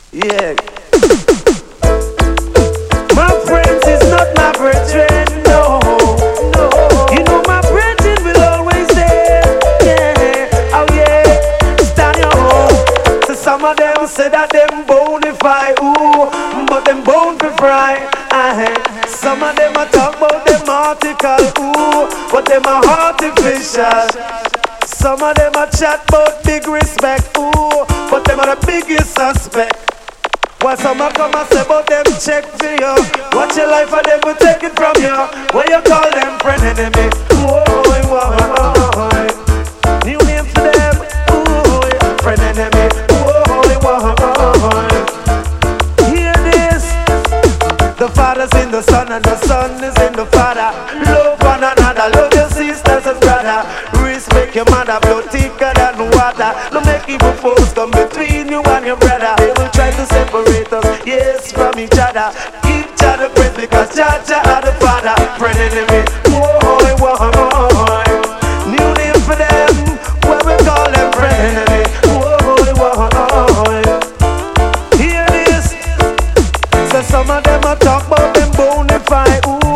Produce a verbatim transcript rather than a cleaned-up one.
Yeah. My friends is not my brethren, no, no. You know my brethren will always there, yeah. Oh yeah, stand your home. So some of them say that them bonify, ooh, but them bone for fry. Uh-huh. Some of them a talk about them article, ooh, but them are artificial. Some of them a chat about big respect, ooh, but them are the biggest suspect. While some a come and say about them check for you. Watch your life and them will take it from you. When you call them friend enemy, whoa, whoa, whoa. New name for them, ooh, friend enemy, whoa, whoa. Hear this. The Father's in the Son and the Son is in the Father. Love one another, love your sisters and brother. Respect your mother, blood thicker than water. Don't make evil foes come between you and your brother. They will try to separate us, yes, from each other. Give Jah the praise because Jah Jah are the Father. Friend enemy, whoa, whoa, whoa. New name for them, where we call them friend enemy. Whoa, whoa. Hear this. So some of them a talk about them bonify, ooh,